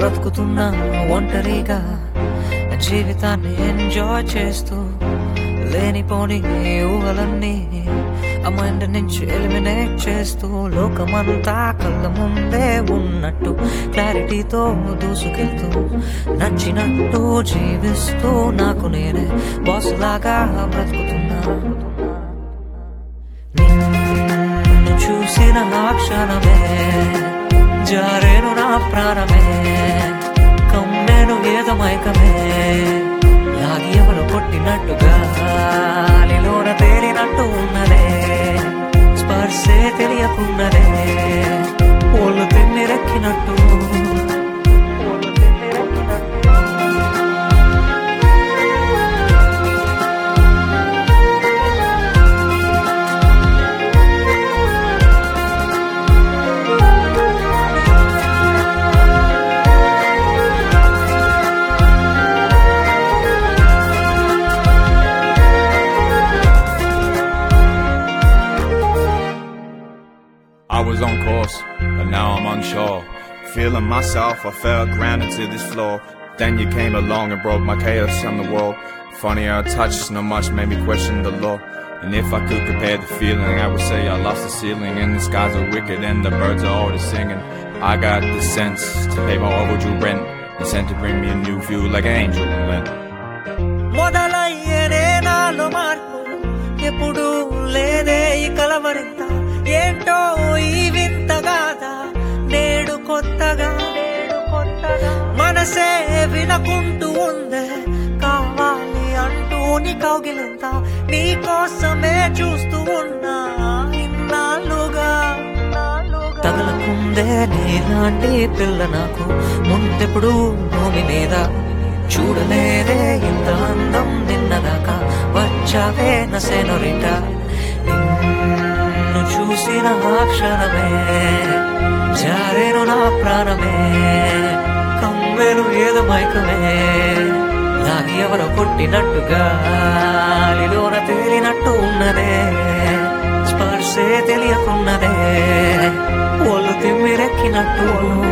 బ్రతుకుతున్నా ఒంటరిగా జీవితాన్ని ఎంజాయ్ చేస్తూ లేనిపోని ఊహలన్నీ ఆ మైండ్ నుంచి ఎలిమినేట్ చేస్తూ లోకమంతా కళ్ళ ముందే ఉన్నట్టు క్లారిటీతో దూసుకెళ్తూ నచ్చినట్టు జీవిస్తూ నాకు నేనే బాస్ లాగా బ్రతుకుతున్నా. నిన్ను చూసిన ఆ క్షణమే జారేను నా ప్రాణమే, కమ్మేను ఏదో మైకమే, లాగి ఎవరు కొట్టినట్టుగా గాలిలోన తేలినట్టు ఉన్నదే, స్పర్శే తెలియకున్నదే, ఒళ్ళు తిమ్మిరెక్కినట్టు. I was on course, but now I'm unsure. Feeling myself, I fell grounded to this floor. Then you came along and broke my chaos on the wall. Funny how a touch not much made me question the law. And if I could compare the feeling, I would say I lost the ceiling. And the skies are wicked and the birds are already singing. I got the sense to pay my overdue rent and sent to bring me a new view like an angel went. మొదలయ్యేనే నాలో మార్పు, ఎప్పుడు లేదే ఈ కలవరింత, ఏంటో ఈ వింతగాదా నేడు కొత్తగా మనసే వినకుంటూ ఉందే, కావాలి అంటూ నీ కౌగిలింత, నీ కోసమే చూస్తూ ఉన్నా ఇన్నాళ్ళుగా. తగలకుందే నీలాంటి పిల్ల నాకు ముందెప్పుడు భూమి మీద, చూడలేదే ఇంత అందం నిన్నదాకా, వచ్చావే నా సెనోరిటా. నిన్ను చూసిన ఆ క్షణమే జారేను నా ప్రాణమే, కమ్మెను ఏదో మైకమే, లాగి ఎవరో కొట్టినట్టుగా గాలిలోన తేలినట్టు ఉన్నదే, స్పర్శే తెలియకున్నదే, ఒళ్ళు తిమ్మిరెక్కినట్టు.